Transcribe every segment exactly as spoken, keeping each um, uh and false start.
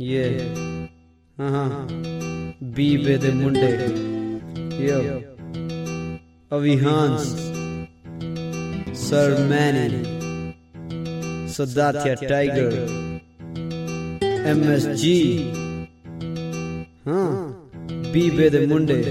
ये हाँ हाँ बीबे दे मुंडे यो अविहांस सर मैनी सदात्या टाइगर एम एस जी हाँ बीबे दे मुंडे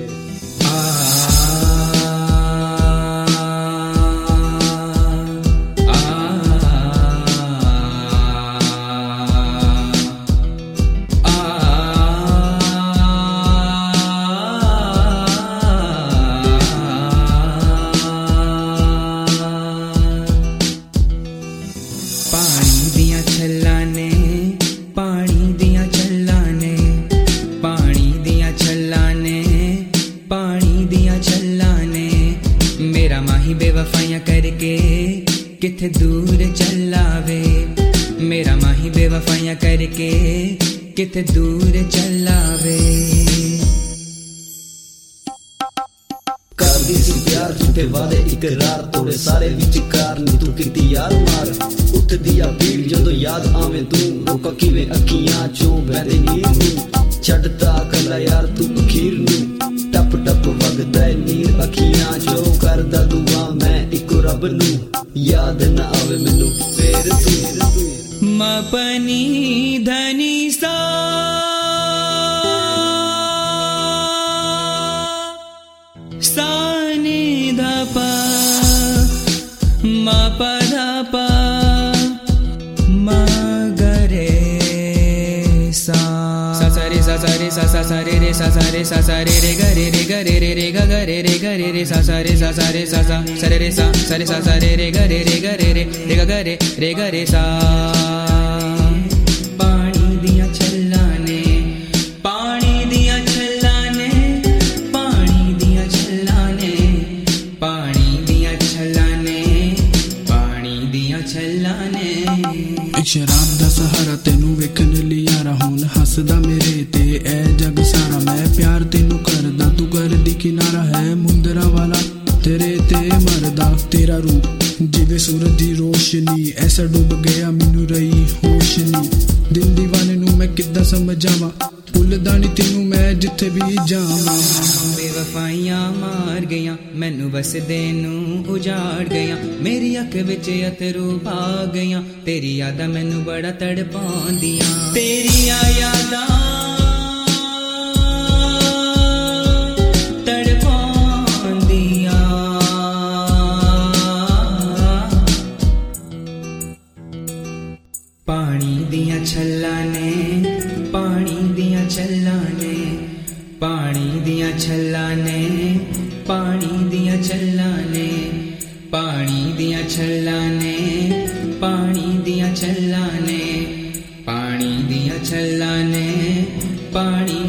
बेवफाइयां करके किथे दूर चलावे मेरा माही बेवफाइयां करके किथे दूर चलावे कर दी सी प्यार झूठे वादे इकरार तोड़े सारे विचकार नी तू किती यार मार उठ दिया भीड़ जदों याद आवे तू रोका किवें अखियां चों बहदे नीर नू छड्डदा कला यार तू अखीर नू टप टप वगदा नीर अखियां चों करदा दुआ मैं इको रब नू याद ना आवे मैनू फेर तू मपनी धनी सा साने धपा मपा धपा मगरे सा सरे सा सरे सा सा सरे रे सा सरे सा सरे रे गरे रे गरे रे रे ग गरे रे गरे रे सा सरे सा सरे सा सा सरे रे सा सरे सा सरे रे गरे रे गरे रे रे ग गरे रे गरे सा पानी दिया छल्लाने पानी दिया छल्लाने पानी दिया छल्लाने पानी दिया छल्लाने पानी दिया छल्लाने एक शराब दा सहारा तेनू वेखण लई यारा हुण हसदा मेरे ते ऐ जग सारा मैं प्यार तेनू करदा तू करदी किनारा है मुंदरा वाला तेरे ते मरदा तेरा रूप जिवे सूरज दी रोशनी ऐसा डूब गया मैनू रही होश नी दिल दीवाने नू मैं किद्दां समझावां भुलदा नी तेनू मैं जिथे भी जावां बेवफाइयां मार गईयां मैनू बस देनू उजाड़ गईयां मेरी अख विच अथरू पा गईयां तेरी यादां मैनू बड़ा तड़पांदियां तेरियां यादां पानी दिया छल्लाने पानी दिया छल्लाने पानी दिया छल्लाने पानी दिया छल्लाने पानी दिया छल्लाने पानी दिया छल्लाने पानी दिया छल्लाने पानी